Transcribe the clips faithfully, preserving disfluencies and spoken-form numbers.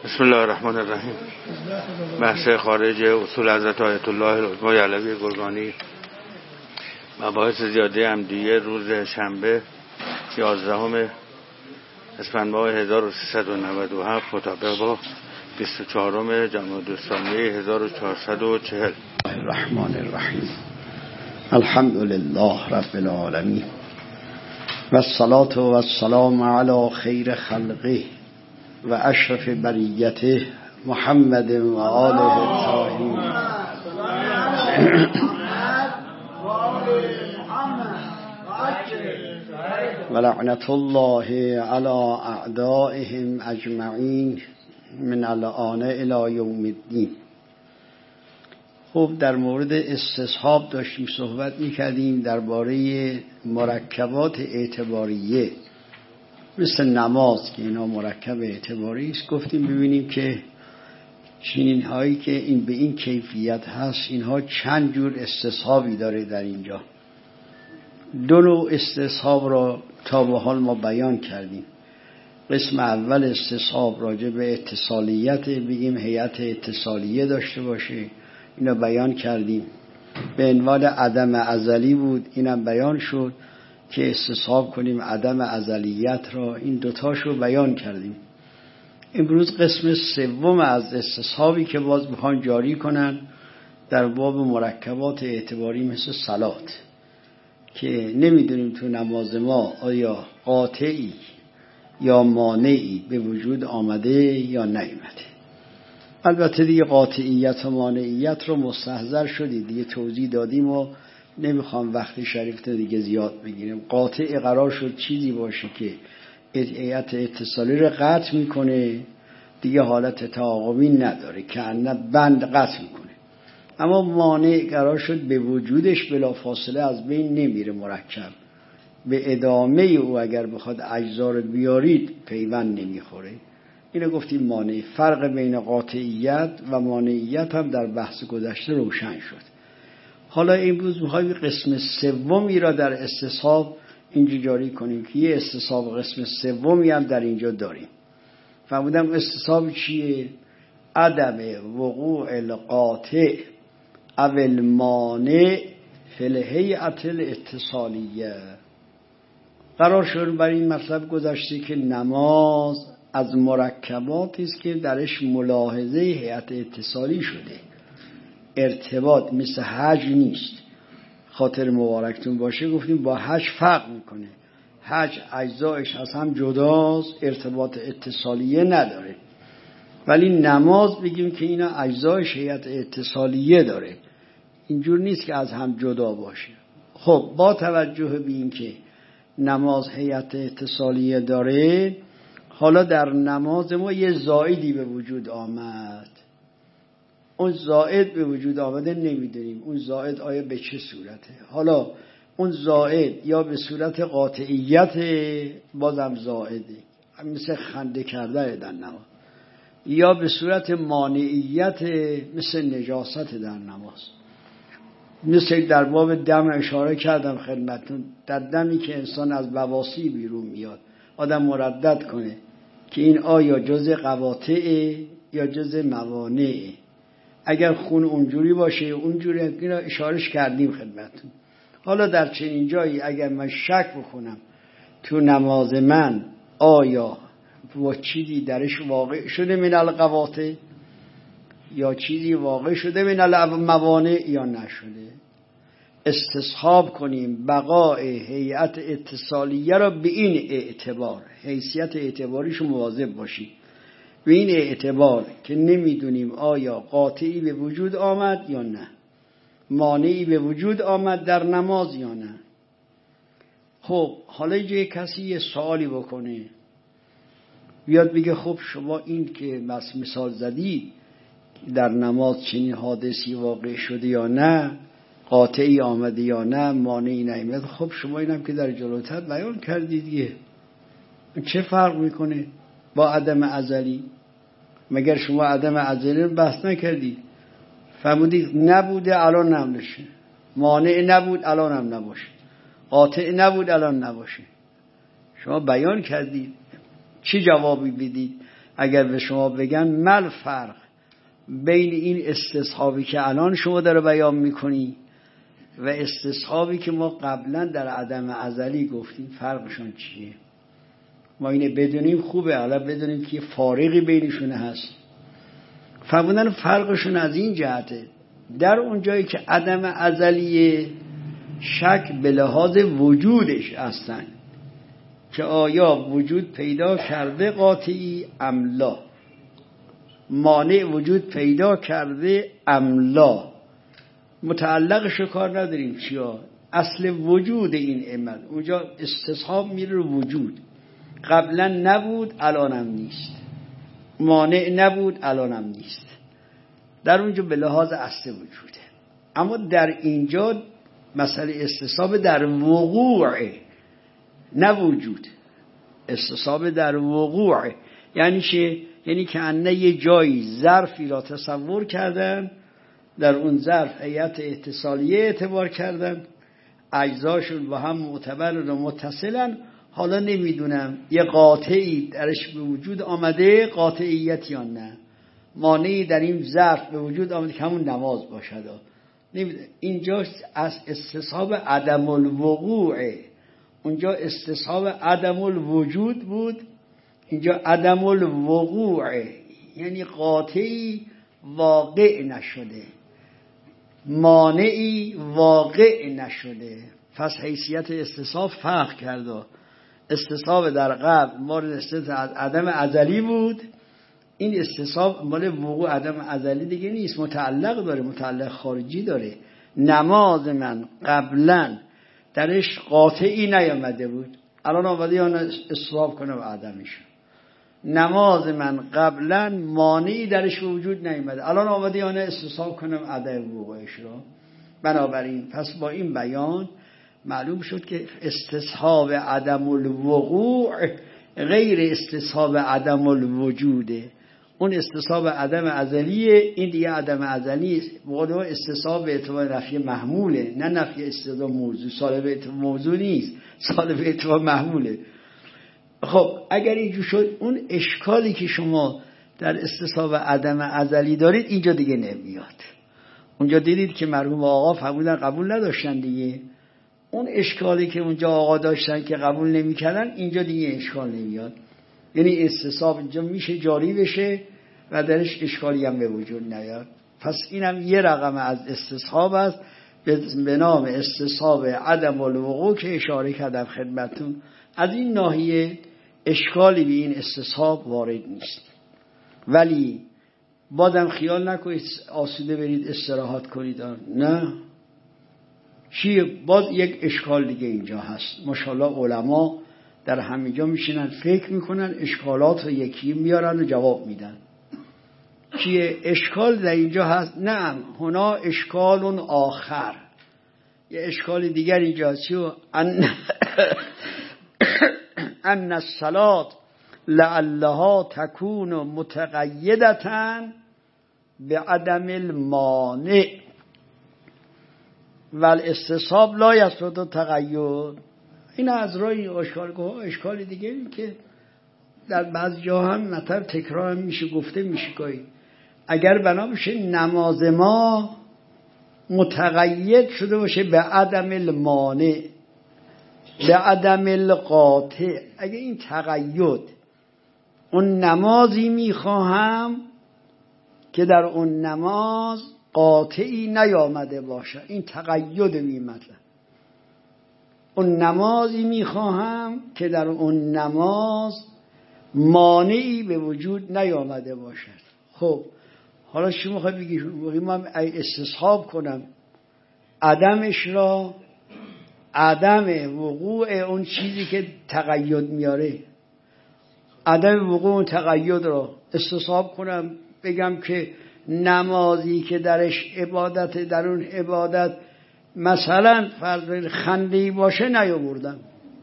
بسم الله الرحمن الرحیم. بحث خارج اصول حضرت آیت الله العظمی علوی گرگانی، مباحث زیاده عمدیه، روز شنبه یازدهم اسفند ماه هزار و سیصد و نود و هفت مطابق با بیست و چهارم جمادی الثانی هزار و چهارصد و چهل. الرحمن الرحیم. الحمد لله رب العالمین و الصلاة و السلام علی خیر خلقه و اشرف بریته محمد و آله الطاهرین و لعنت الله علی اعدائهم اجمعین من الآن الی یوم الدین. خب در مورد استصحاب داشتیم صحبت میکردیم درباره مرکبات اعتباریه مثل نماز که اینا مرکب اعتباری است. گفتیم ببینیم که چنین هایی که این به این کیفیت هست اینها چند جور استصحابی داره. در اینجا دو نوع استصحاب را تا به حال ما بیان کردیم. قسم اول استصحاب راجع به اتصالیت، بگیم هیئت اتصالیه داشته باشه، اینا بیان کردیم. به عنوان عدم ازلی بود، اینم بیان شد که استصحاب کنیم عدم ازلیت را. این دوتاشو بیان کردیم. امروز قسم سوم از استصحابی که باز میخوان جاری کنن در باب مرکبات اعتباری مثل صلات، که نمیدونیم تو نماز ما آیا قاطعی یا مانعی به وجود آمده یا نیامده. البته دیگه قاطعیت و مانعیت رو مستحضر شدید، دیگه توضیح دادیم و نمیخوام وقت شریف رو دیگه زیاد بگیریم. قاطع قرار شد چیزی باشه که هیئت اتصالی رو قطع میکنه، دیگه حالت تعاقبی نداره، که انه بند قطع میکنه. اما مانع قرار شد به وجودش بلا فاصله از بین نمیره، مرکب به ادامه او اگر بخواد اجزا رو بیارید پیوند نمیخوره. اینو گفتیم مانع. فرق بین قاطعیت و مانعیت هم در بحث گذشته روشن شد. حالا امروز میخوایم قسم سومی را در استصحاب اینجا جاری کنیم که یه استصحاب قسم سومی هم در اینجا داریم. فهمیدم استصحاب چیه؟ عدم وقوع القاطع او المانع فی الهیئة الاتصالیه. قرار شد برای این مطلب گذشته که نماز از مرکباتی است که درش ملاحظه هیئت اتصالی شده. ارتباط مثل حج نیست. خاطر مبارکتون باشه گفتیم با حج فرق میکنه. حج اجزایش از هم جداست، ارتباط اتصالیه نداره. ولی نماز بگیم که اینا اجزایش هیئت اتصالیه داره، اینجور نیست که از هم جدا باشه. خب با توجه به این که نماز هیئت اتصالیه داره، حالا در نماز ما یه زائدی به وجود آمد. اون زائد به وجود آمده نمیدونیم اون زائد آیا به چه صورته. حالا اون زائد یا به صورت قاطعیت بازم زائده مثل خنده کرده در نماز، یا به صورت مانعیت مثل نجاست در نماز. مثل در باب دم اشاره کردم خدمتون، در دمی که انسان از بواسی بیرون میاد آدم مردد کنه که این آیا جز قواطع یا جز موانع. اگر خون اونجوری باشه اونجوری، اینا اشارش کردیم خدمتون. حالا در چنین جایی اگر من شک بکنم تو نماز من آیا با چیزی درش واقع شده من القواطع یا چیزی واقع شده من الموانع یا نشده، استصحاب کنیم بقاء هیئت اتصالیه را به این اعتبار، حیثیت اعتباریش مواظب باشید. به این اعتبار که نمیدونیم آیا قاطعی به وجود آمد یا نه، مانعی به وجود آمد در نماز یا نه. خب حالا یه کسی یه سوالی بکنه، بیاد بگه خب شما این که بس مثال زدی در نماز چنین حادثی واقع شده یا نه، قاطعی آمده یا نه، مانعی نیامد. خب شما اینم که در جلوتر بیان کردید دیگه، چه فرق میکنه با عدم ازلی؟ مگر شما عدم ازلی رو بحث نکردید؟ فرمودید نبوده الان نمیشه، مانع نبود الان هم نباشه، قاطع نبود الان نباشه. شما بیان کردید، چی جوابی بدید؟ اگر به شما بگن مل فرق بین این استصحابی که الان شما داره بیان میکنی و استصحابی که ما قبلا در عدم ازلی گفتیم، فرقشون چیه؟ ما اینه بدونیم خوبه، حالا بدونیم که فارقی بینشون هست. فرمودن فرقشون از این جهته، در اون جایی که عدم ازلی شک به لحاظ وجودش هستن که آیا وجود پیدا کرده قاطعی ام لا، مانع وجود پیدا کرده ام لا، متعلقش رو کار نداریم چیا، اصل وجود این عمل. اونجا استصحاب میره رو وجود، قبلا نبود الانم نیست، مانع نبود الانم نیست، در اونجا به لحاظ اصل وجوده. اما در اینجا مسئله استصحاب در وقوع نه وجود، استصحاب در وقوع یعنی چه؟ یعنی که انه یه جایی ظرفی را تصور کردن، در اون ظرف هیئت اتصالیه اعتبار کردن، اجزاشون با هم معتبر و متصلن، حالا نمیدونم یه قاطعی درش به وجود آمده، قاطعیت یا نه، مانعی در این ظرف به وجود آمده که همون نماز باشد. اینجا از استصحاب عدم الوقوع، اونجا استصحاب عدم الوجود بود، اینجا عدم الوقوع یعنی قاطعی واقع نشده، مانعی واقع نشده. پس حیثیت استصحاب فرق کرده. استصحاب در قبل مورد استثناء عدم ازلی بود، این استصحاب مال وقوع عدم ازلی دیگه نیست، متعلق داره، متعلق خارجی داره. نماز من قبلا درش قاطعی نیامده بود، الان آمده یا استصحاب کنه و عدمش. نماز من قبلا مانعی درش وجود نیامده، الان آمده یا نه استصحاب کنم عدم وقوعش رو. بنابراین پس با این بیان معلوم شد که استصحاب عدم الوقوع غیر استصحاب عدم الوجوده. اون استصحاب عدم ازلیه، این دیگه عدم ازلی است. موضوع استصحاب به اعتبار نفی محموله، نه نفی استعداد موضوع. سال به اعتبار موضوع نیست، سال به اعتبار محموله. خب اگر اینجور شد، اون اشکالی که شما در استصحاب عدم ازلی دارید اینجا دیگه نمیاد. اونجا دیدید که مرحوم آقا فرمودن قبول نداشتن دیگه. اون اشکالی که اونجا آقا داشتن که قبول نمی‌کردن اینجا دیگه اشکال نمیاد. یعنی استصحاب اینجا میشه جاری بشه و درش اشکالی هم به وجود نیاد. پس اینم یه رقم از استصحاب است به نام استصحاب عدم الوقوع که اشاره کردم خدمتتون. از این ناحیه اشکالی به این استصحاب وارد نیست. ولی بازم خیال نکنید آسوده برید استراحت کنید، نه. چیه؟ باز یک اشکال دیگه اینجا هست. ماشاءالله علما در همینجا میشینن فکر میکنن، اشکالات رو یکی میارن و جواب میدن. چیه؟ اشکال در اینجا هست. نه، هنا اشکال آخر، یه اشکال دیگر اینجا هست. چیه؟ ان ان الصلاة لعلها تكون متقیدة بعدم المانع والاستصحاب لا یثبت تقید. این از رای اشکالگاه اشکال دیگه این که در بعض جا هم مطلب تکرار هم میشه گفته میشه که اگر بنا بشه نماز ما متقید شده باشه به عدم المانع، به عدم القاطع، اگه این تقید اون نمازی میخواهم که در اون نماز قاطعی نیامده باشه، این تقید می مطلب. اون نمازی میخواهم که در اون نماز مانعی به وجود نیامده باشد. خب حالا شما میخواد بگی من استصحاب کنم عدمش را، عدم وقوع اون چیزی که تقید میاره، عدم وقوع اون تقید را استصحاب کنم، بگم که نمازی که درش عبادت، در اون عبادت مثلا فرض خنده‌ای باشه نیاوردم،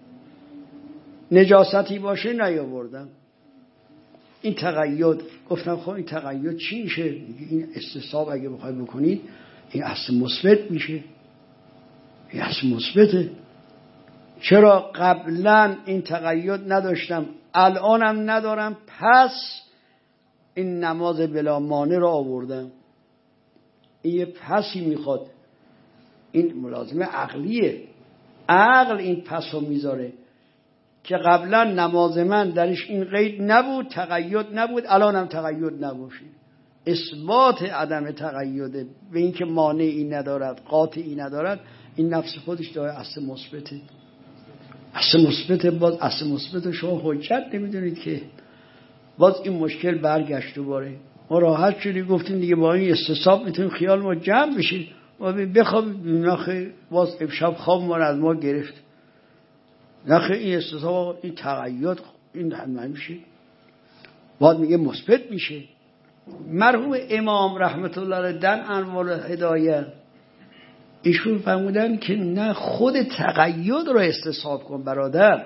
نجاستی باشه نیاوردم، این تقید. گفتم خب این تقید چی میشه؟ این استصحاب اگه بخواید بکنید این اصل مثبت میشه، این اصل مثبته. چرا قبلا این تقید نداشتم الانم ندارم، پس این نماز بلا مانع را آوردم، این یه پسی میخواد، این ملازمه عقلیه، عقل این پس رو میذاره که قبلا نماز من درش این قید نبود، تقید نبود، الان هم تقید نباشه. اثبات عدم تقیده به این که مانعی ندارد، قاطعی ندارد، این نفس خودش داره اصل مثبته. اصل مثبت، باز اصل مثبت شما حجت نمیدونید که باز این مشکل برگشت دوباره. ما راحت شدیم گفتیم دیگه با این استصحاب میتونیم خیال ما جمع بشیم و بخواب نخه باز امشب خواب ما از ما گرفت. نخه این استصحاب این تقید این هم نمیشه، باز میگه مثبت میشه. مرحوم امام رحمت الله علیه در انوار هدایت ایشون فرمودن که نه، خود تقید رو استصحاب کن برادر،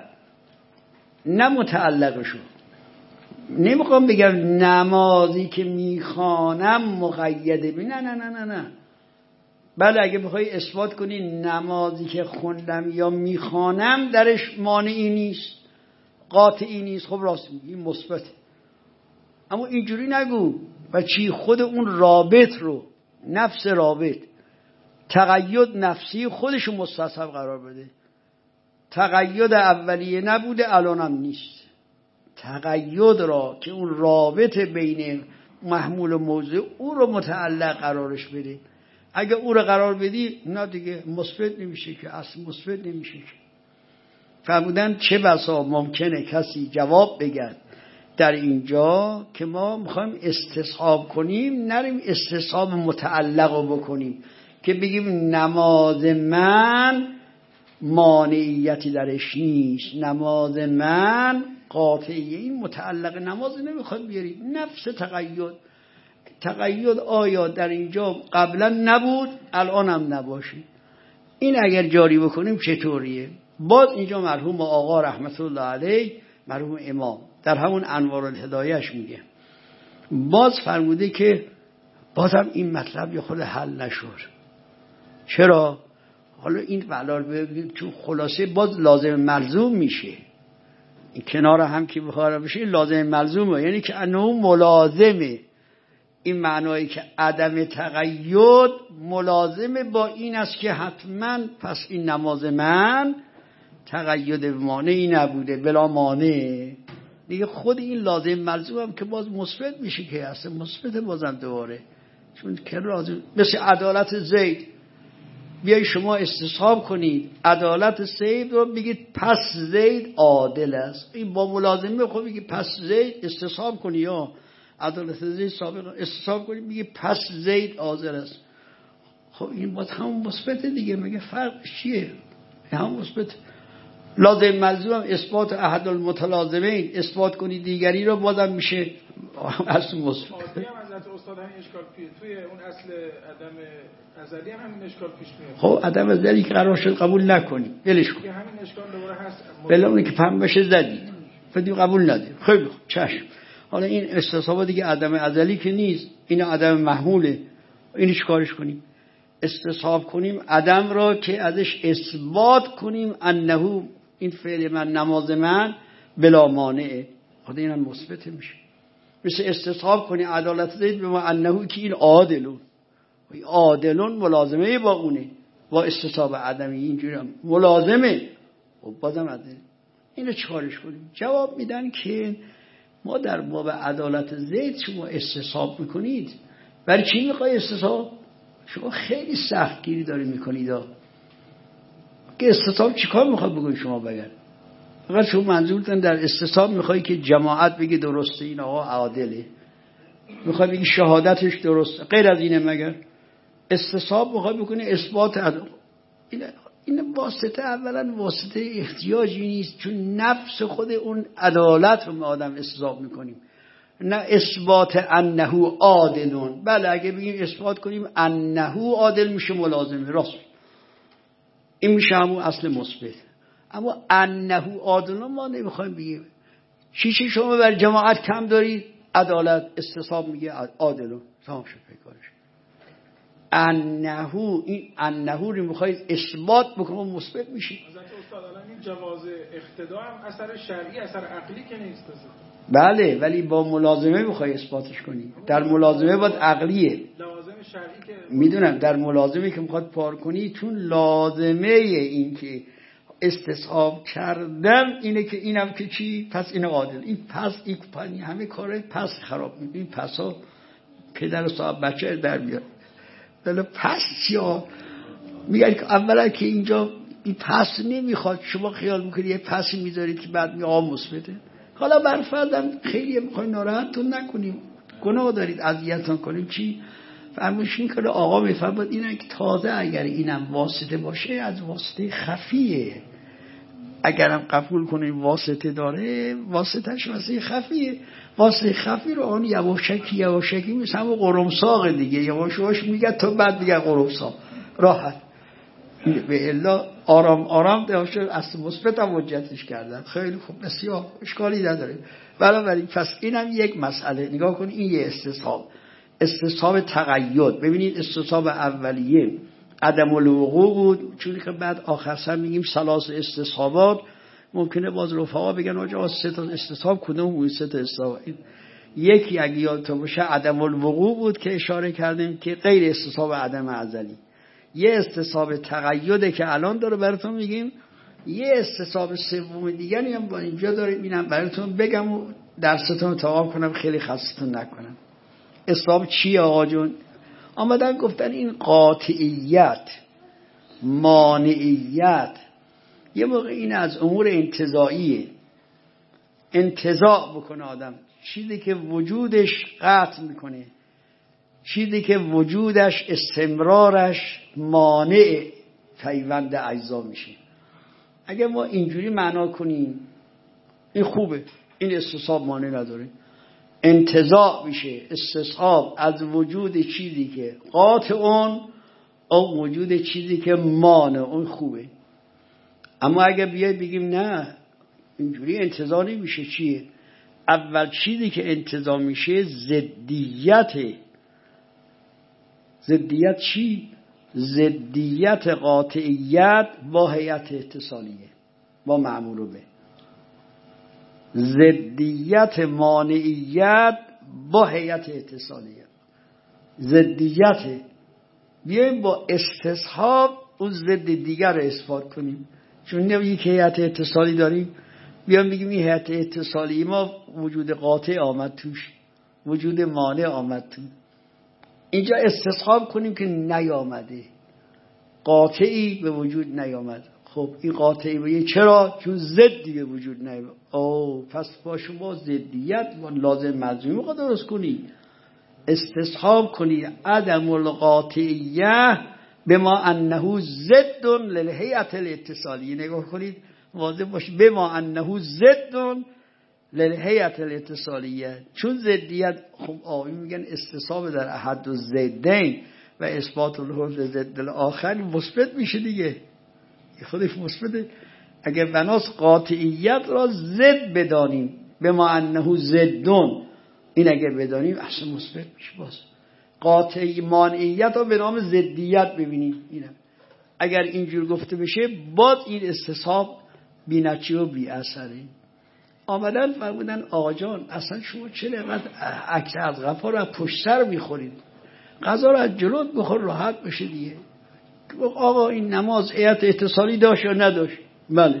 نه متعلقشو. نمیخوام بگم نمازی که میخوانم مقیده بی، نه نه نه نه نه. بله اگه بخوای اثبات کنی نمازی که خوندم یا میخوانم درش مانعی نیست، قاطعی نیست، خب راست میگی مثبته. اما اینجوری نگو و چی خود اون رابط رو، نفس رابط، تقید نفسی خودشو مستصحب قرار بده. تقید اولیه نبوده الانم نیست. تقید را که اون رابط بین محمول و موضوع او رو متعلق قرارش بده. اگه او رو قرار بدی نه دیگه مثبت نمیشه که، اصل مثبت نمیشه که. فرمودن چه بسا ممکنه کسی جواب بگه در اینجا که ما میخوایم استصحاب کنیم، نریم استصحاب متعلق رو بکنیم که بگیم نماز من مانعیتی درش نیست، نماز من قاطعیه. این متعلق نماز نمیخواد بیاری، نفس تقید. تقید آیا در اینجا قبلا نبود الان هم نباشه؟ این اگر جاری بکنیم چطوریه؟ باز اینجا مرحوم آقا رحمت الله علیه، مرحوم امام در همون انوار الهدایهش میگه، باز فرموده که بازم این مطلب یا خود حل نشد. چرا؟ حالا این بلال بگیم تو خلاصه باز لازم ملزوم میشه. این کنار هم که بخواه بشه لازم ملزومه، یعنی که انه ملازمه. این معنایی که عدم تقید ملازمه با این است که حتما پس این نماز من تقید مانعی نبوده، بلا مانع دیگه. خود این لازم ملزوم هم که باز مثبت میشه که اصلا مثبت بازم دوباره، چون که لازم مثل عدالت زید. بیایی شما استصحاب کنید عدالت زید رو بگید پس زید عادل است، این با ملازمه خب بگید پس زید استصحاب کنی، یا عدالت زید سابق استصحاب کنی بگید پس زید عادل است. خب این باز همون مثبت دیگه، مگه فرقش چیه؟ همون مثبت. لازم ملزوم اثبات احد المتلازمین، اثبات کنی دیگری رو بازم میشه اصل مثبت. عادی هم حضرت استاد همین اشکال پیش توی اون اصل عدم ازلی هم همین اشکال پیش میاد. خب عدم ازلی که قرار شد قبول نکنی ولش کن، همین اشکال دوباره هست. بلا اونی که پم بشه زدید فدی قبول نده. خیلی خوب چشم. حالا این استصحاب دیگه عدم ازلی که نیست، این عدم محموله. اینو چیکارش کنیم؟ استصحاب کنیم عدم را که ازش اثبات کنیم انه این فعل من نماز من بلا مانعه. خود اینم مثبت میشه. مثل استصحاب کنی عدالت زید به ما انه که این عادلون، عادلون ملازمه با اونه، با استصحاب عدمی اینجوری هم ملازمه و بازم عدل. اینو چیکارش کنیم؟ جواب میدن که ما در باب عدالت زید شما استصحاب میکنید، برای چی میخوای استصحاب؟ شما خیلی سختگیری داری میکنید که استصحاب چیکار میخواد بگوید شما بگن؟ فقط شما منظورتون در استصحاب میخوای که جماعت بگی درسته این آقا عادله، میخوای بگی شهادتش درسته، غیر از اینه مگر؟ استصحاب میخوای بکنی اثبات عدل. این این واسطه اولا واسطه احتیاجی نیست، چون نفس خود اون عدالت رو ما آدم استصحاب میکنیم، نه اثبات انه عادلون. بله اگه بگیم اثبات کنیم انه عادل میشه ملازمه، راست این میشه همون اصل مثبت. اما انه عادلون ما نمیخوایم بگیم. چی چی شما بر جماعت کم دارید؟ عدالت استصحاب میگه عادلون، تمام شد پیکارش. انه این انه رو میخواید اثبات بکنم مثبت میشه. حضرت استاد الان این جواز اقتدا هم اثر شرعی اثر عقلی که نیست. بله، ولی با ملازمه میخوای اثباتش کنی. در ملازمه باید عقلیه. لوازم شرعی که میدونم در ملازمه که میخواد پار کنی، چون لازمه این که استصحاب کردن اینه که اینم که چی، پس این عادل، این پس این پنی همه کاره پس خراب میکنه. این پسا پدر صاحب بچه در بیاد. بله پس چیا میگن که اولا که اینجا این پس نمیخواد، شما خیال میکنید یه پسی میذارید که بعد می آموز بده. حالا برفردم خیلی میخواین ناراحتتون نکنیم، گناه دارید اذیتتون کنیم، چی فرموشین کنه آقا میفرماد اینه که تازه اگر اینم واسطه باشه از واسطه خفیه، اگرم قبول کنیم واسطه داره، واسطهش واسطه خفیه. واسطه خفی رو آن یواشکی یواشکی مثل همون قرمساق دیگه، یواشواش میگه تو بعد دیگه قرمساق راحت به الا آرام آرام داشته اصل مثبت هم وجهتش کردن. خیلی خوب، بسیار اشکالی نداره. بنابراین پس اینم یک مسئله. نگاه کن این یه استصحاب، استصحاب تقید. ببینید استصحاب اولیه عدم الوقوع بود، چون که بعد آخر سر میگیم ثلاث استصحابات. ممکنه باز رفقا بگن آجا سه تا استصحاب کدوم بود؟ سه تا استصحاب یکی اگه یادتون باشه عدم الوقوع بود که اشاره کردیم که غیر استصحاب عدم ازلی. یه استصحاب تقییده که الان داره براتون میگیم. یه استصحاب سوم دیگری هم با اینجا داره، اینم براتون بگم و درستون رو تمام کنم، خیلی خستتون نکنم. استصحاب چیه آقا جون؟ آمدن گفتن این قاطعیت، مانعیت، یه موقع این از امور انتزاعیه. انتزاع بکنه آدم، چیزی که وجودش قطع میکنه، چیزی که وجودش استمرارش مانع پیوند اجزا میشه. اگه ما اینجوری معنا کنیم این خوبه، این استصحاب مانع نداره. انتزاع میشه استصحاب از وجود چیزی که قاطع اون او وجود چیزی که مانع اون، خوبه. اما اگه بیای بگیم نه اینجوری انتزاع نمیشه، چیه؟ اول چیزی که انتزاع میشه ضدیت. ضدیت چی؟ ضدیت قاطعیت با هیئت اتصالیه، با مأمور به. ضدیت مانعیت با هیئت اتصالیه. ضدیت بیایم با استصحاب اون ضد دیگر رو اثبات کنیم. چون نمیگی که هیئت اتصالی داریم، بیام بگیم این هیئت اتصالی ما وجود قاطع آمد توش، وجود مانع آمد تو. اینجا استصحاب کنیم که نیامده، قاطعی به وجود نیامد. خب این قاطعی به چرا؟ چون ضدی به وجود نیامد. او پس با شما ضدیت و لازم ملزومی رو درست کنی، استصحاب کنی عدم القاطعیه بما انه ضد للهیئت الاتصالیه. نگاه کنید واضح باشه، بما انه ضد للهیئت الاتصالیه. چون ضدیت، خب آقایی میگن استصحاب در احد الضدین و اثبات الحکم ضد الاخر مثبت میشه دیگه، خودش مثبته. اگر بناس قاطعیت را ضد بدانیم بما انه ضدون، این اگر بدانیم اصلا مثبت میشه. باز قاطعی مانعیت رو به نام ضدیت ببینیم. اینه اگر اینجور گفته بشه باز این استصحاب بی نتیجه و بی اثره. آمدن فرمودن آقا جان اصلا شما چرا اینقدر عکس از غفا رو از پشت سر میخورید؟ غذا رو از جلوت بخور راحت بشه دیگه. آقا این نماز هیئت اتصالی داشت یا نداشت؟ بله.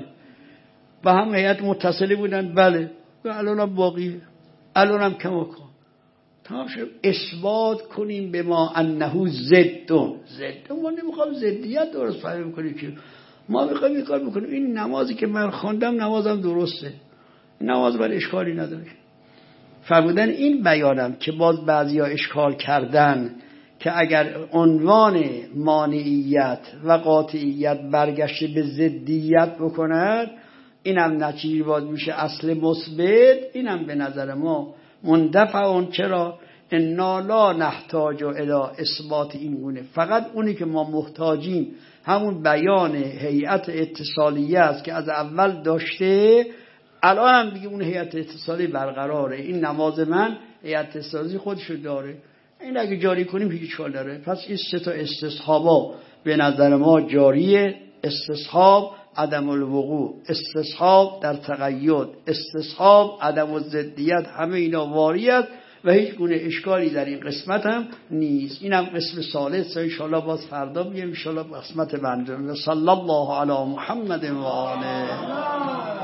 و هم هیئت متصلی بودن؟ بله. و الان هم باقیه، الان هم کماکان. تمام شد. اثبات کنیم به ما انه ضدون. ضدون ما نمیخوام ضدیت درست فهم کنیم که ما میخوایم این کار بکنیم. این نمازی که من خواندم نمازم درسته، نماز بر اشکالی نداره. فرمودن این بیانم که باز بعضیا اشکال کردن که اگر عنوان مانعیت و قاطعیت برگشته به ضدیت بکند اینم نتیجه باز میشه اصل مثبت. اینم به نظر ما مندفع. اون چرا؟ انا لا نحتاج الی اثبات این گونه. فقط اونی که ما محتاجیم همون بیان هیئت اتصالیه است که از اول داشته، الان هم دیگه اون هیئت اتصالی برقراره. این نماز من هیئت اتصالی خودشو داره، این اگه جاری کنیم هیچ اشکال داره. پس این سه تا استصحابا به نظر ما جاریه. استصحاب عدم الوقوع، استصحاب در تقید، استصحاب عدم الضدیت، همه اینا واری است و هیچ گونه اشکالی در این قسمت هم نیست. اینم قسم ثالث، ان شاء الله باز فردا میگیم ان شاء الله قسمت بعدی. صلی الله علی محمد و آله.